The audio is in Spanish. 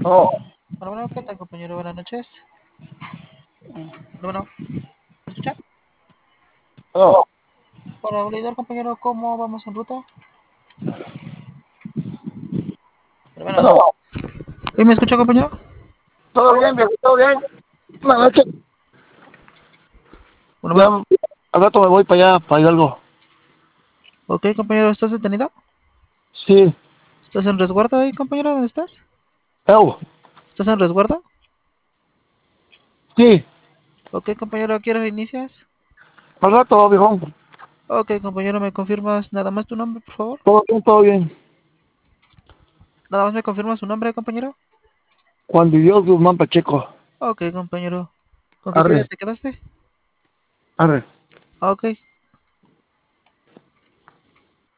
Oh, Bueno, ¿qué tal, compañero? Buenas noches. Bueno, ¿me escucha? oh, Para validar, compañero, ¿cómo vamos en ruta? Bueno, oh, ¿y me escucha, compañero? todo bien, viejo, todo bien. Buenas noches. Ya Bueno, al rato me voy para allá, para Hidalgo. ok, compañero, ¿estás detenido? Sí, ¿Estás en resguardo ahí, compañero? ¿Dónde estás? eu, ¿Estás en resguardo? sí, Ok, compañero, ¿a qué hora inicias? al rato, viejo. Ok, compañero, ¿me confirmas nada más tu nombre, por favor? Todo bien, todo bien. Nada más me confirmas su nombre, compañero. Juan de Dios Guzmán Pacheco. Ok, compañero. ¿Con qué Arre, calle te quedaste? arre. Ok,